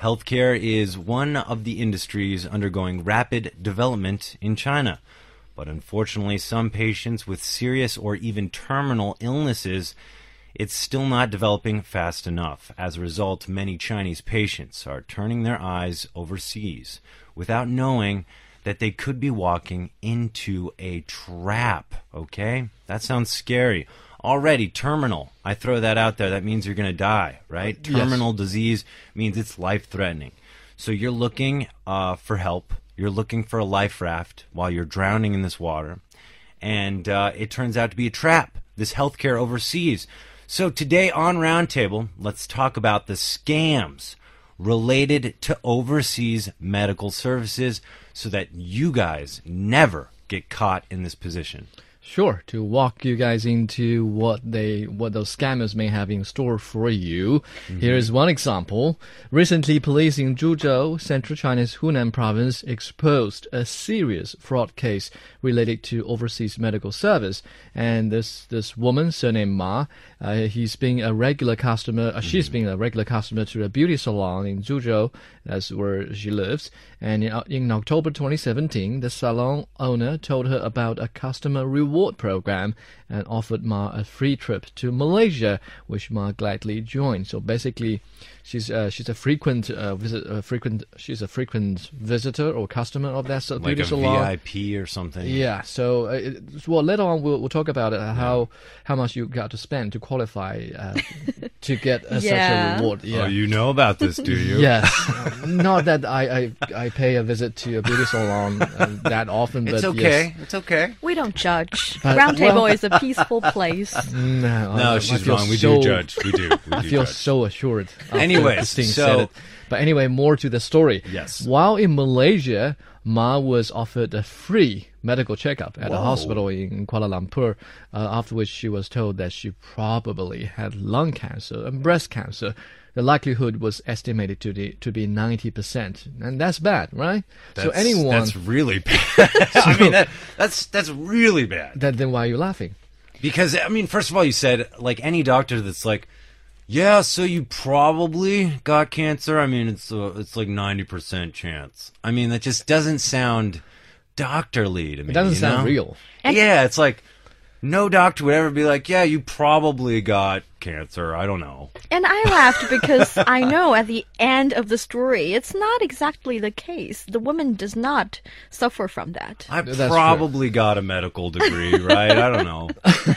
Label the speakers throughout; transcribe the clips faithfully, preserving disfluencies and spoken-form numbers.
Speaker 1: healthcare is one of the industries undergoing rapid development in China. But unfortunately, some patients with serious or even terminal illnesses, it's still not developing fast enough. As a result, many Chinese patients are turning their eyes overseas without knowing that they could be walking into a trap, okay? That sounds scary. Already, terminal. I throw that out there. That means you're going to die, right?
Speaker 2: Yes.
Speaker 1: Terminal disease means it's life-threatening. So you're looking uh, for help. You're looking for a life raft while you're drowning in this water. And uh, it turns out to be a trap, this healthcare overseas. So today on Roundtable, let's talk about the scams related to overseas medical services so that you guys never get caught in this position.
Speaker 2: Sure, to walk you guys into what they what those scammers may have in store for you. Mm-hmm. Here's one example. Recently, police in Zhuzhou, central China's Hunan province, exposed a serious fraud case related to overseas medical service. And this this woman, surnamed Ma, uh, he's been a regular customer. Uh, mm-hmm. She's been a regular customer to a beauty salon in Zhuzhou. That's where she lives. And in, in October twenty seventeen, the salon owner told her about a customer reward program and offered Ma a free trip to Malaysia, which Ma gladly joined. So basically, she's uh, she's a frequent uh, visit, uh, frequent she's a frequent visitor or customer of that
Speaker 1: like
Speaker 2: beauty
Speaker 1: a
Speaker 2: salon.
Speaker 1: V I P or something.
Speaker 2: Yeah. So uh, it, well, later on we'll we'll talk about uh, how how much you got to spend to qualify uh, to get uh,
Speaker 3: Yeah.
Speaker 2: such a reward. Yeah.
Speaker 1: Oh, you know about this, do you?
Speaker 2: Yes. Not that I, I I pay a visit to a beauty salon uh, that often,
Speaker 1: It's
Speaker 2: but
Speaker 1: okay.
Speaker 2: yes.
Speaker 1: It's okay.
Speaker 3: We don't judge.
Speaker 2: But-
Speaker 3: Roundtable
Speaker 2: well-
Speaker 3: is a peaceful place.
Speaker 2: No,
Speaker 1: No,
Speaker 2: I, I
Speaker 1: she's
Speaker 2: feel
Speaker 1: wrong. We
Speaker 2: so,
Speaker 1: do judge. We do. We
Speaker 2: I
Speaker 1: do
Speaker 2: feel
Speaker 1: judge.
Speaker 2: so assured. after
Speaker 1: Anyways,
Speaker 2: this thing
Speaker 1: so-
Speaker 2: said it. But anyway, more to the story.
Speaker 1: Yes.
Speaker 2: While in Malaysia, Ma was offered a free medical checkup at a
Speaker 1: Whoa.
Speaker 2: hospital in Kuala Lumpur, uh, after which she was told that she probably had lung cancer and breast cancer. The likelihood was estimated to, the, to be ninety percent. And that's bad, right? so
Speaker 1: That's-
Speaker 2: anyone...
Speaker 1: That's really bad. I mean, that, that's that's really bad.
Speaker 2: Then, then why are you laughing?
Speaker 1: Because, I mean, first of all, you said, like, any doctor that's like, yeah, so you probably got cancer. I mean, it's uh, it's like ninety percent chance. I mean, that just doesn't sound doctorly to me.
Speaker 2: It doesn't
Speaker 1: you
Speaker 2: sound
Speaker 1: know?
Speaker 2: real.
Speaker 1: Yeah, it's like, no doctor would ever be like, yeah, you probably got cancer. I don't know.
Speaker 3: And I laughed because I know at the end of the story, it's not exactly the case. The woman does not suffer from that.
Speaker 1: I
Speaker 2: That's true.
Speaker 1: probably got a medical degree, right? I don't know.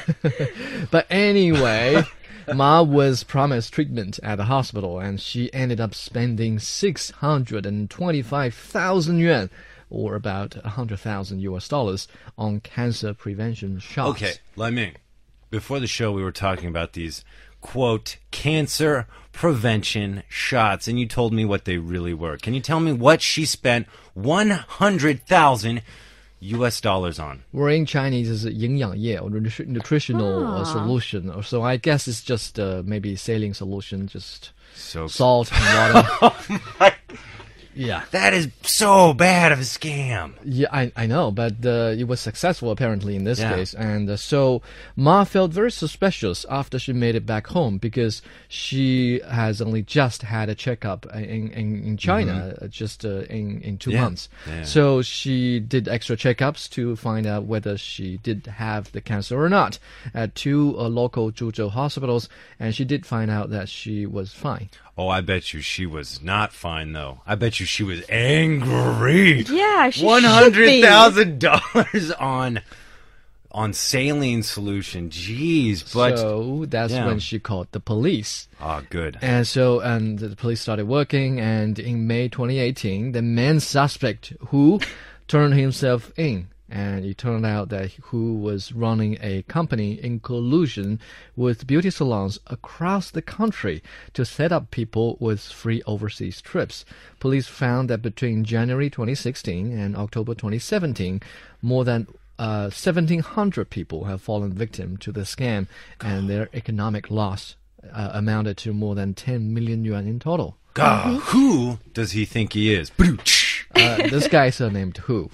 Speaker 2: But anyway, Ma was promised treatment at the hospital, and she ended up spending six hundred twenty-five thousand yuan, or about one hundred thousand U S dollars, on cancer prevention shots.
Speaker 1: Okay, Lai Ming, before the show we were talking about these, quote, cancer prevention shots, and you told me what they really were. Can you tell me what she spent one hundred thousand U S dollars on?
Speaker 2: We're in Chinese is 营养液, or nutri- nutritional uh,
Speaker 3: Ah.
Speaker 2: solution. Or so I guess it's just uh, maybe saline solution, just
Speaker 1: So
Speaker 2: salt and water. Yeah.
Speaker 1: that is so bad of a scam.
Speaker 2: Yeah, I, I know, but uh, it was successful apparently in this
Speaker 1: Yeah.
Speaker 2: case. And uh, so Ma felt very suspicious after she made it back home because she has only just had a checkup in, in, in China uh, just uh, in, in two
Speaker 1: Yeah.
Speaker 2: months.
Speaker 1: Yeah.
Speaker 2: So she did extra checkups to find out whether she did have the cancer or not at two uh, local Zhuzhou hospitals, and she did find out that she was fine.
Speaker 1: Oh, I bet you she was not fine, though. I bet you she was angry.
Speaker 3: Yeah, she
Speaker 1: One
Speaker 3: should
Speaker 1: hundred
Speaker 3: be.
Speaker 1: thousand dollars on on saline solution. Jeez, but
Speaker 2: so that's
Speaker 1: yeah.
Speaker 2: when she called the police.
Speaker 1: oh, good.
Speaker 2: And so, and the police started working, and in May twenty eighteen, the main suspect, Hu, turned himself in. And it turned out that Hu was running a company in collusion with beauty salons across the country to set up people with free overseas trips. Police found that between January twenty sixteen and October twenty seventeen, more than uh, seventeen hundred people have fallen victim to the scam, and their economic loss uh, amounted to more than ten million yuan in total.
Speaker 1: God, who does he think he is?
Speaker 2: Uh, this guy is uh, named Hu.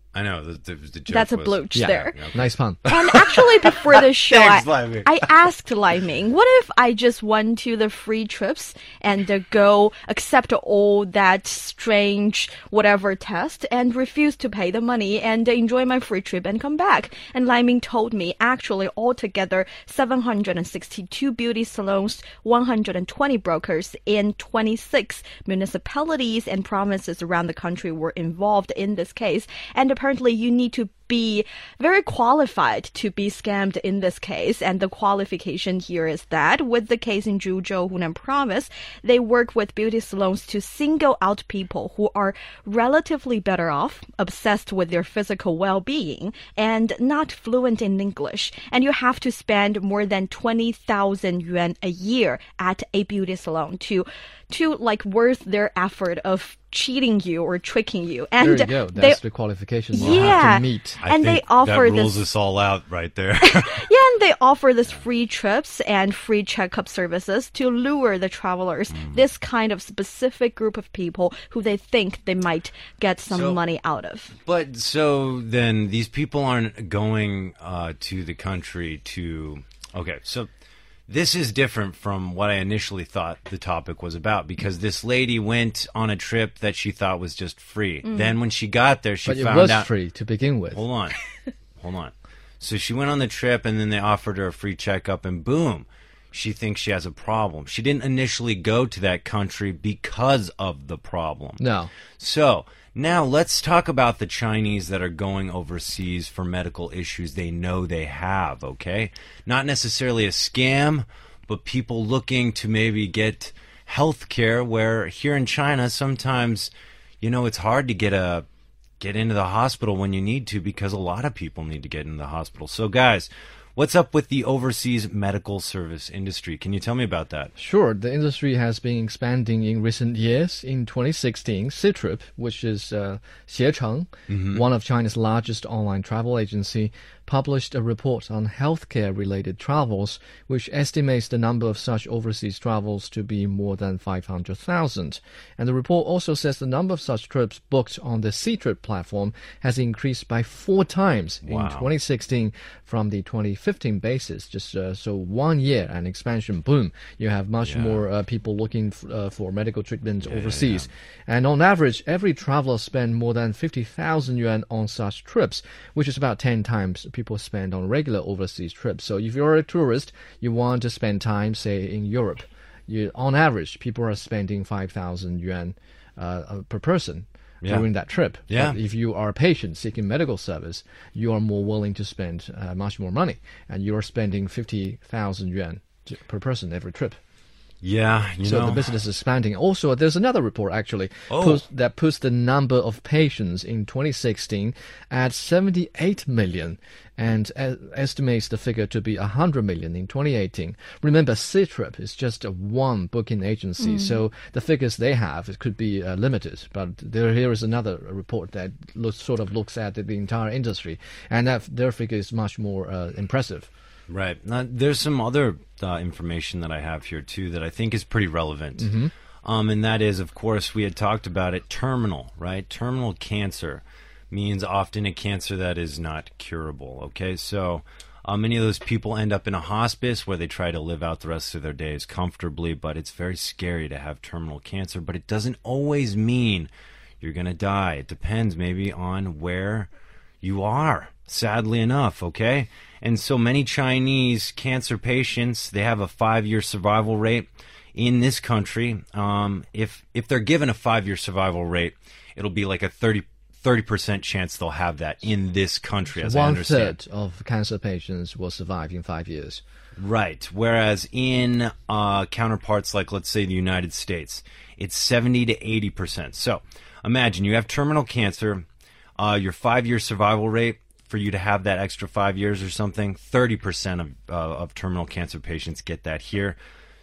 Speaker 1: I know. The, the, the joke
Speaker 3: That's a
Speaker 1: was,
Speaker 3: blooch
Speaker 2: Yeah.
Speaker 3: there.
Speaker 1: Yeah.
Speaker 2: Nice pun.
Speaker 3: And actually, before the show,
Speaker 1: Thanks,
Speaker 3: I,
Speaker 1: Lai Ming.
Speaker 3: I asked Lai Ming, what if I just went to the free trips and uh, go accept all that strange whatever test and refuse to pay the money and enjoy my free trip and come back? And Lai Ming told me, actually, altogether, seven hundred sixty-two beauty salons, one hundred twenty brokers in twenty-six municipalities and provinces around the country were involved in this case. And apparently, you need to be very qualified to be scammed in this case. And the qualification here is that with the case in Zhuzhou, Hunan province, they work with beauty salons to single out people who are relatively better off, obsessed with their physical well-being, and not fluent in English. And you have to spend more than twenty thousand yuan a year at a beauty salon to to like worth their effort of cheating you or tricking you. And
Speaker 2: There you go.
Speaker 3: they,
Speaker 2: That's the qualification you
Speaker 3: Yeah.
Speaker 2: have to meet.
Speaker 1: I
Speaker 3: and they
Speaker 1: think
Speaker 3: offer
Speaker 1: that rules
Speaker 3: this-
Speaker 1: us all out right there.
Speaker 3: Yeah, and they offer this free trips and free checkup services to lure the travelers,
Speaker 1: Mm.
Speaker 3: this kind of specific group of people who they think they might get some
Speaker 1: So-
Speaker 3: money out of.
Speaker 1: But so then these people aren't going uh, to the country to. Okay, so this is different from what I initially thought the topic was about because this lady went on a trip that she thought was just free. Then when she got there, she
Speaker 2: But it
Speaker 1: found
Speaker 2: was
Speaker 1: out.
Speaker 2: free to begin with.
Speaker 1: Hold on. Hold on. So she went on the trip and then they offered her a free checkup and boom, she thinks she has a problem. She didn't initially go to that country because of the problem.
Speaker 2: No.
Speaker 1: So now let's talk about the Chinese that are going overseas for medical issues they know they have, okay? Not necessarily a scam, but people looking to maybe get health care where here in China sometimes, you know, it's hard to get a get into the hospital when you need to because a lot of people need to get into the hospital. So guys, what's up with the overseas medical service industry? Can you tell me about that?
Speaker 2: Sure, the industry has been expanding in recent years. In twenty sixteen, Ctrip, which is uh, Xiecheng, one of China's largest online travel agency, published a report on healthcare-related travels, which estimates the number of such overseas travels to be more than five hundred thousand. And the report also says the number of such trips booked on the Ctrip platform has increased by four times
Speaker 1: Wow.
Speaker 2: in twenty sixteen from the twenty fifteen basis. Just uh, so one year, an expansion, boom, you have much
Speaker 1: Yeah.
Speaker 2: more uh, people looking f- uh, for medical treatment overseas. And on average, every traveler spend more than fifty thousand yuan on such trips, which is about ten times people spend on regular overseas trips. So if you're a tourist, you want to spend time, say, in Europe, you, on average, people are spending five thousand yuan uh, uh, per person.
Speaker 1: Yeah.
Speaker 2: During that trip.
Speaker 1: Yeah.
Speaker 2: But if you are a patient seeking medical service, you are more willing to spend uh, much more money, and you are spending fifty thousand yuan to, per person every trip.
Speaker 1: Yeah, you
Speaker 2: So
Speaker 1: know.
Speaker 2: the business is expanding. Also, there's another report actually
Speaker 1: Oh.
Speaker 2: puts, that puts the number of patients in twenty sixteen at seventy-eight million and uh, estimates the figure to be one hundred million in twenty eighteen. Remember, Ctrip is just a one booking agency, so the figures they have it could be uh, limited. But there, here is another report that looks, sort of looks at the entire industry, and that their figure is much more uh, impressive.
Speaker 1: Right. Now, there's some other uh, information that I have here, too, that I think is pretty relevant. Um, and that is, of course, we had talked about it, terminal, right? Terminal cancer means often a cancer that is not curable, okay? So uh, many of those people end up in a hospice where they try to live out the rest of their days comfortably, but it's very scary to have terminal cancer. But it doesn't always mean you're going to die. It depends maybe on where you are, sadly enough, okay? And so many Chinese cancer patients, they have a five-year survival rate in this country. Um, if if they're given a five-year survival rate, it'll be like a thirty percent chance they'll have that in this country, as I
Speaker 2: One
Speaker 1: understand.
Speaker 2: third of cancer patients will survive in five years.
Speaker 1: Right. Whereas in uh, counterparts like, let's say, the United States, it's seventy to eighty percent. So imagine you have terminal cancer, uh, your five-year survival rate, for you to have that extra five years or something, thirty percent of, uh, of terminal cancer patients get that here.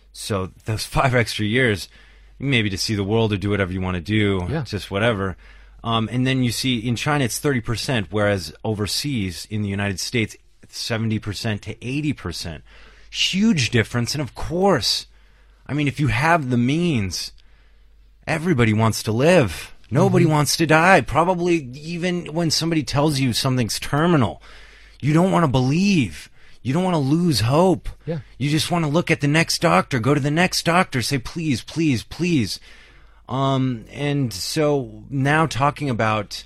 Speaker 1: So those five extra years, maybe to see the world or do whatever you want to do,
Speaker 2: Yeah.
Speaker 1: just whatever. Um, and then you see in China it's thirty percent, whereas overseas in the United States, it's seventy percent to eighty percent. Huge difference. And of course, I mean, if you have the means, everybody wants to live. Nobody wants to die. Probably even when somebody tells you something's terminal, you don't want to believe. You don't want to lose hope.
Speaker 2: Yeah.
Speaker 1: You just want to look at the next doctor, go to the next doctor, say, please, please, please. Um, and so now talking about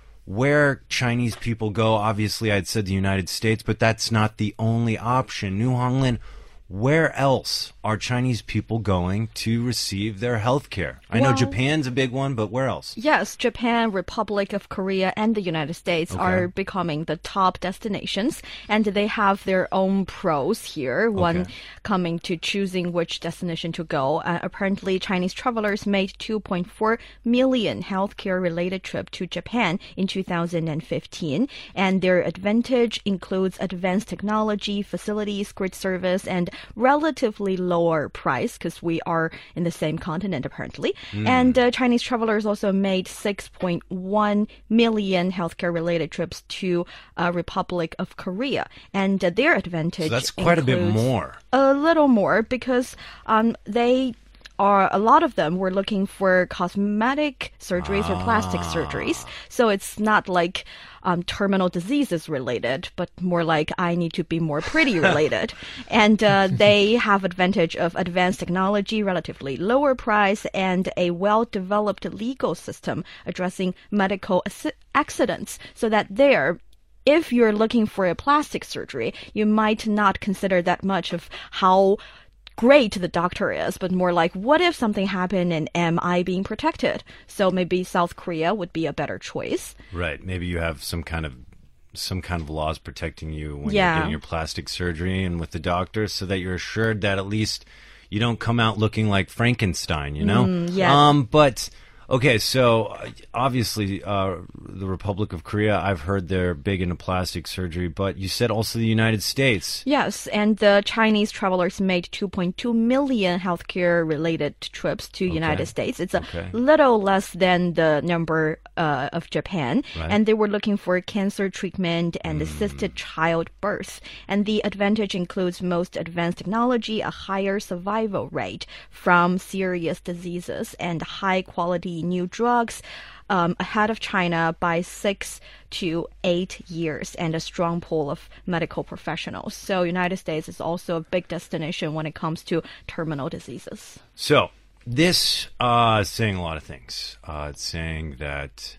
Speaker 1: where Chinese people go, obviously I'd said the United States, but that's not the only option. New Honglin, where else are Chinese people going to receive their health care? I know
Speaker 3: Well-
Speaker 1: Japan's a big one, but where else?
Speaker 3: Yes, Japan, Republic of Korea, and the United States
Speaker 1: Okay.
Speaker 3: are becoming the top destinations, and they have their own pros here. One
Speaker 1: Okay.
Speaker 3: coming to choosing which destination to go. Uh, apparently, Chinese travelers made two point four million healthcare-related trips to Japan in two thousand fifteen, and their advantage includes advanced technology, facilities, great service, and relatively lower price because we are in the same continent apparently. And uh, Chinese travelers also made six point one million healthcare related trips to uh, Republic of Korea, and uh, their advantage
Speaker 1: So that's quite a bit
Speaker 3: includes
Speaker 1: more.
Speaker 3: a little more because um, they are a lot of them were looking for cosmetic surgeries or plastic surgeries. So it's not like um, terminal diseases related, but more like I need to be more pretty related. And uh, they have advantage of advanced technology, relatively lower price, and a well-developed legal system addressing medical ac- accidents, so that there. If you're looking for a plastic surgery, you might not consider that much of how great the doctor is, but more like, what if something happened and am I being protected? So maybe South Korea would be a better choice.
Speaker 1: Right. Maybe you have some kind of some kind of laws protecting you when
Speaker 3: Yeah.
Speaker 1: you're getting your plastic surgery and with the doctor, so that you're assured that at least you don't come out looking like Frankenstein, you know?
Speaker 3: Mm, yeah.
Speaker 1: Um, but okay, so uh, obviously uh, the Republic of Korea, I've heard they're big into plastic surgery, but you said also the United States.
Speaker 3: Yes, and the Chinese travelers made two point two million healthcare related trips to United States. It's a
Speaker 1: Okay.
Speaker 3: little less than the number uh, of Japan.
Speaker 1: Right.
Speaker 3: And they were looking for cancer treatment and assisted childbirth. And the advantage includes most advanced technology, a higher survival rate from serious diseases, and high quality new drugs um, ahead of China by six to eight years, and a strong pool of medical professionals. So United States is also a big destination when it comes to terminal diseases.
Speaker 1: So this uh, is saying a lot of things. Uh, it's saying that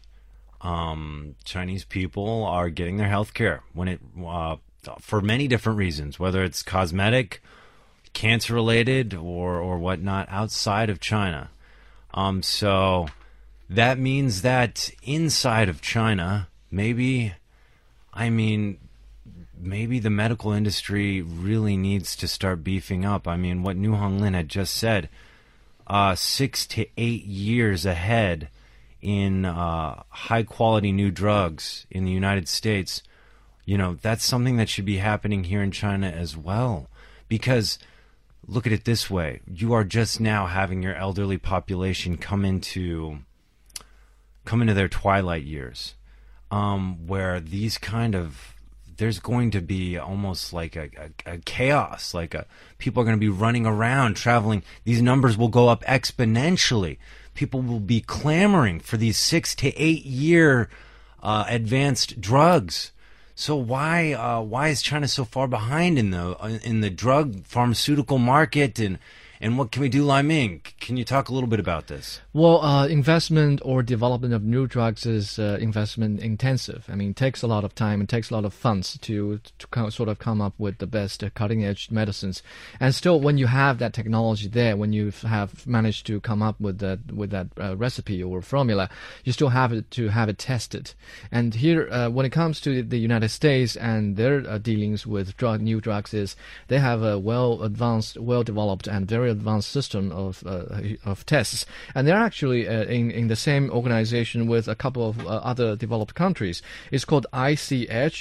Speaker 1: um, Chinese people are getting their health care when it uh, for many different reasons, whether it's cosmetic, cancer related, or or whatnot, outside of China. Um, so that means that inside of China, maybe, I mean, maybe the medical industry really needs to start beefing up. I mean, what New Honglin had just said, uh, six to eight years ahead in uh, high-quality new drugs in the United States, you know, that's something that should be happening here in China as well. Because look at it this way. You are just now having your elderly population come into come into their twilight years, um, where these kind of there's going to be almost like a, a, a chaos, like a, people are going to be running around, traveling. These numbers will go up exponentially. People will be clamoring for these six to eight year uh, advanced drugs. So why uh, why is China so far behind in the in the drug pharmaceutical market, and and what can we do, Lai Ming? Can you talk a little bit about this?
Speaker 2: Well, uh, investment or development of new drugs is uh, investment intensive. I mean, it takes a lot of time. It takes a lot of funds to to co- sort of come up with the best uh, cutting edge medicines. And still, when you have that technology there, when you have managed to come up with that with that uh, recipe or formula, you still have it to have it tested. And here, uh, when it comes to the United States and their uh, dealings with drug new drugs, is they have a well advanced, well developed, and very advanced system of uh, of tests, and they're actually uh, in in the same organization with a couple of uh, other developed countries. It's called I C H.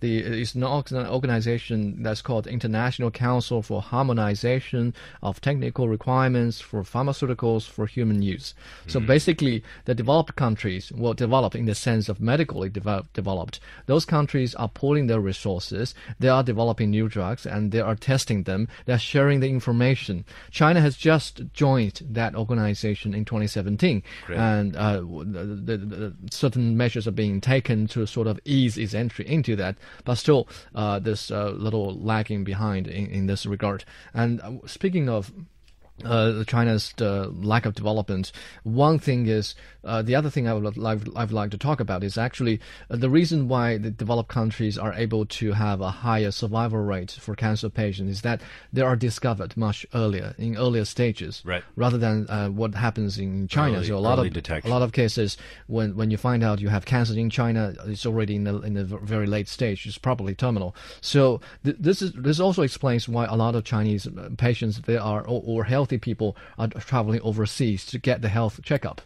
Speaker 2: the it's an org- organization that's called International Council for Harmonization of Technical Requirements for Pharmaceuticals for Human Use. So basically, the developed countries, well, developed in the sense of medically develop, developed, those countries are pooling their resources. They are developing new drugs and they are testing them. They're sharing the information. China has just joined that organization in twenty seventeen,
Speaker 1: Great.
Speaker 2: and uh, the, the, the certain measures are being taken to sort of ease its entry into that. But still, uh, there's a little lagging behind in, in this regard. And uh, speaking of Uh, China's uh, lack of development. One thing is, uh, the other thing I would like, I would like to talk about is actually uh, the reason why the developed countries are able to have a higher survival rate for cancer patients is that they are discovered much earlier, in earlier stages,
Speaker 1: Right.
Speaker 2: rather than uh, what happens in China.
Speaker 1: Early-
Speaker 2: so a lot
Speaker 1: early
Speaker 2: of
Speaker 1: detection.
Speaker 2: a lot of cases, when when you find out you have cancer in China, it's already in the in the very late stage. It's probably terminal. So th- this is this also explains why a lot of Chinese uh, patients they are or, or healthy people are traveling overseas to get the health checkup.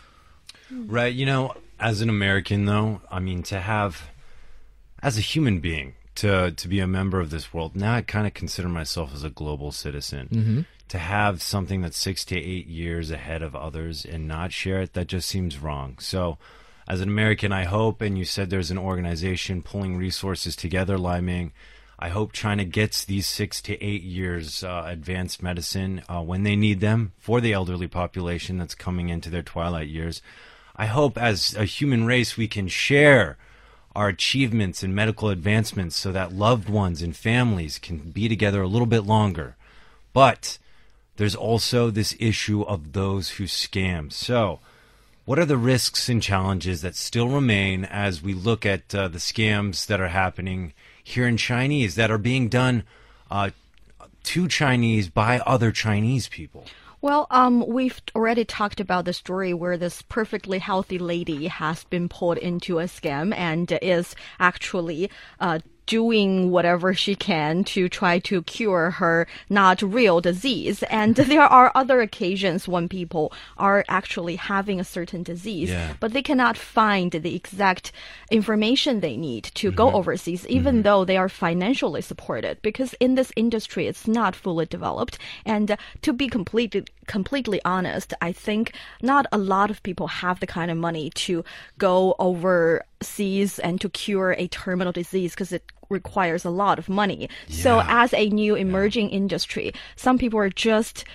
Speaker 1: Right. You know, as an American, though, I mean, to have, as a human being, to to be a member of this world, now I kind of consider myself as a global citizen. Mm-hmm. To have something that's six to eight years ahead of others and not share it, that just seems wrong. So, as an American, I hope, and you said there's an organization pulling resources together, Lai Ming, I hope China gets these six to eight years uh, advanced medicine uh, when they need them for the elderly population that's coming into their twilight years. I hope as a human race we can share our achievements and medical advancements so that loved ones and families can be together a little bit longer. But there's also this issue of those who scam. So what are the risks and challenges that still remain as we look at uh, the scams that are happening here in Chinese, that are being done uh, to Chinese by other Chinese people?
Speaker 3: Well, um, we've already talked about the story where this perfectly healthy lady has been pulled into a scam and is actually uh, doing whatever she can to try to cure her not real disease. And there are other occasions when people are actually having a certain disease,
Speaker 1: Yeah.
Speaker 3: but they cannot find the exact information they need to go overseas, even though they are financially supported. Because in this industry, it's not fully developed. And uh, to be completely completely honest, I think not a lot of people have the kind of money to go overseas and to cure a terminal disease because it requires a lot of money. So
Speaker 1: Yeah.
Speaker 3: as a new emerging industry, some people are just,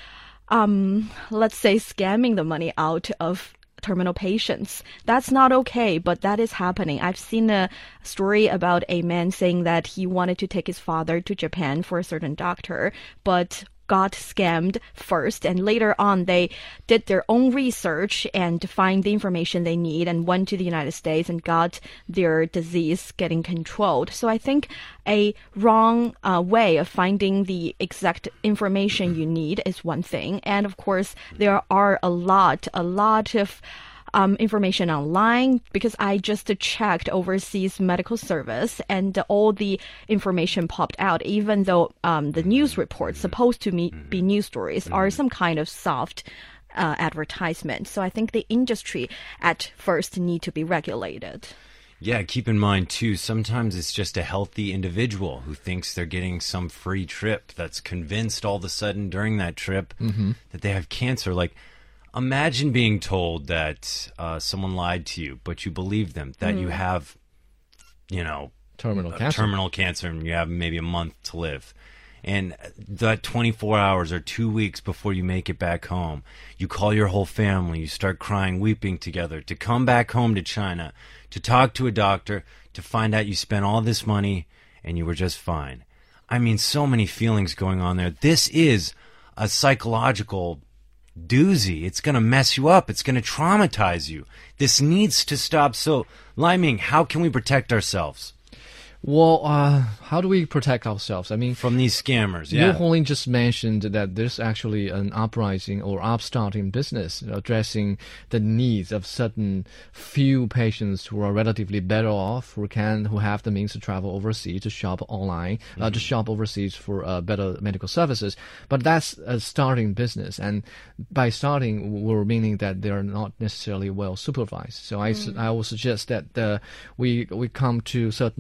Speaker 3: um, let's say, scamming the money out of terminal patients. That's not okay, but that is happening. I've seen a story about a man saying that he wanted to take his father to Japan for a certain doctor, but got scammed first, and later on they did their own research and find the information they need and went to the United States and got their disease getting controlled. So I think a wrong uh, way of finding the exact information you need is one thing. And of course, there are a lot, a lot of Um, information online, because I just checked overseas medical service and all the information popped out, even though um, the news reports supposed to me, be news stories are some kind of soft uh, advertisement. So I think the industry at first need to be regulated.
Speaker 1: Yeah, keep in mind, too, sometimes it's just a healthy individual who thinks they're getting some free trip that's convinced all of a sudden during that trip that they have cancer. Like, imagine being told that uh, someone lied to you, but you believe them, that you have, you know,
Speaker 2: Terminal
Speaker 1: uh,
Speaker 2: cancer.
Speaker 1: terminal cancer and you have maybe a month to live. And that twenty-four hours or two weeks before you make it back home, you call your whole family, you start crying, weeping together to come back home to China, to talk to a doctor, to find out you spent all this money and you were just fine. I mean, so many feelings going on there. This is a psychological doozy. It's going to mess you up. It's going to traumatize you. This needs to stop. So, Lai Ming, how can we protect ourselves
Speaker 2: Well, uh, how do we protect ourselves? I mean,
Speaker 1: from these scammers?
Speaker 2: Liu
Speaker 1: Yeah.
Speaker 2: Honglin just mentioned that there's actually an uprising or upstarting business addressing the needs of certain few patients who are relatively better off, who can, who have the means to travel overseas to shop online, mm-hmm. uh, to shop overseas for uh, better medical services. But that's a starting business, and by starting, we're meaning that they are not necessarily well supervised. So I, mm. I will suggest that uh, we we come to certain regulations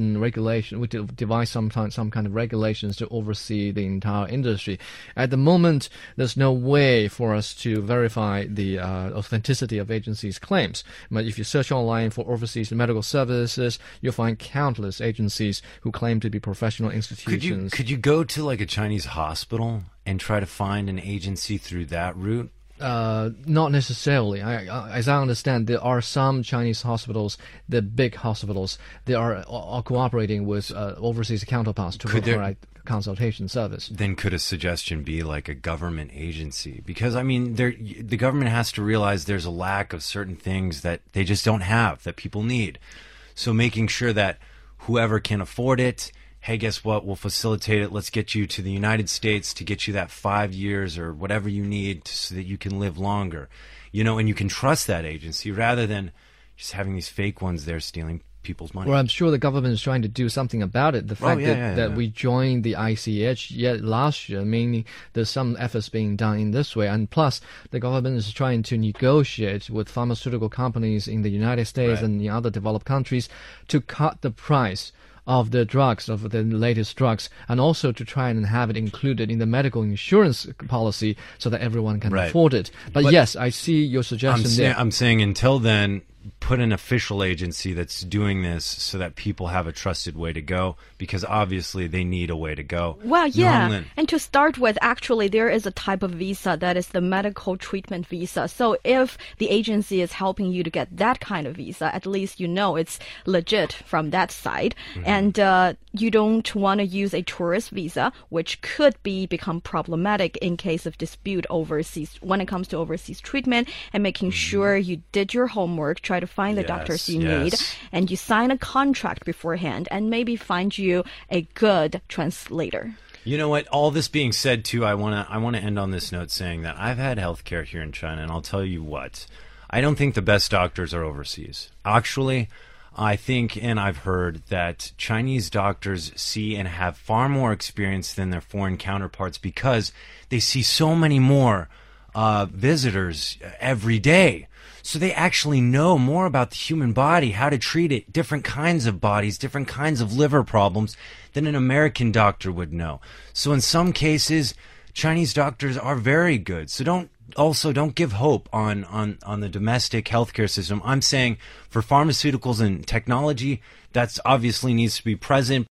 Speaker 2: regulation, we de- devise some kind, some kind of regulations to oversee the entire industry. At the moment, there's no way for us to verify the uh, authenticity of agencies' claims. But if you search online for overseas medical services, you'll find countless agencies who claim to be professional
Speaker 1: Could you
Speaker 2: institutions.
Speaker 1: could you go to like a Chinese hospital and try to find an agency through that route?
Speaker 2: Uh, not necessarily. I, I, as I understand, there are some Chinese hospitals, the big hospitals, they are, are cooperating with uh, overseas counterparts to
Speaker 1: Could there-
Speaker 2: provide consultation service.
Speaker 1: Then could a suggestion be like a government agency? Because I mean, there the government has to realize there's a lack of certain things that they just don't have that people need. So making sure that whoever can afford it, hey, guess what? We'll facilitate it. Let's get you to the United States to get you that five years or whatever you need to, so that you can live longer. You know, and you can trust that agency rather than just having these fake ones there stealing people's money.
Speaker 2: Well, I'm sure the government is trying to do something about it. The fact
Speaker 1: yeah,
Speaker 2: that,
Speaker 1: yeah,
Speaker 2: that
Speaker 1: yeah.
Speaker 2: we joined the I C H yet last year, meaning there's some efforts being done in this way. And plus, the government is trying to negotiate with pharmaceutical companies in the United States
Speaker 1: Right.
Speaker 2: and in other developed countries to cut the price of the drugs, of the latest drugs, and also to try and have it included in the medical insurance policy so that everyone can
Speaker 1: Right.
Speaker 2: afford it. But,
Speaker 1: But
Speaker 2: yes, I see your
Speaker 1: I'm,
Speaker 2: suggestion
Speaker 1: say,
Speaker 2: there.
Speaker 1: I'm saying until then, put an official agency that's doing this so that people have a trusted way to go, because obviously they need a way to go.
Speaker 3: Well,
Speaker 1: New
Speaker 3: yeah.
Speaker 1: Homeland-
Speaker 3: And to start with, actually, there is a type of visa that is the medical treatment visa. So if the agency is helping you to get that kind of visa, at least you know it's legit from that side.
Speaker 1: Mm-hmm.
Speaker 3: And uh, you don't want to use a tourist visa, which could be become problematic in case of dispute overseas when it comes to overseas treatment, and making sure you did your homework, try to find the
Speaker 1: Mm-hmm. Yes,
Speaker 3: doctors you
Speaker 1: yes.
Speaker 3: need, and you sign a contract beforehand, and maybe find you a good translator.
Speaker 1: You know what? All this being said, too, I want to I want to end on this note saying that I've had healthcare here in China, and I'll tell you what, I don't think the best doctors are overseas. Actually, I think, and I've heard, that Chinese doctors see and have far more experience than their foreign counterparts because they see so many more uh, visitors every day. So they actually know more about the human body, how to treat it, different kinds of bodies, different kinds of liver problems than an American doctor would know. So in some cases, Chinese doctors are very good. So don't also don't give hope on, on, on the domestic healthcare system. I'm saying for pharmaceuticals and technology, that's obviously needs to be present.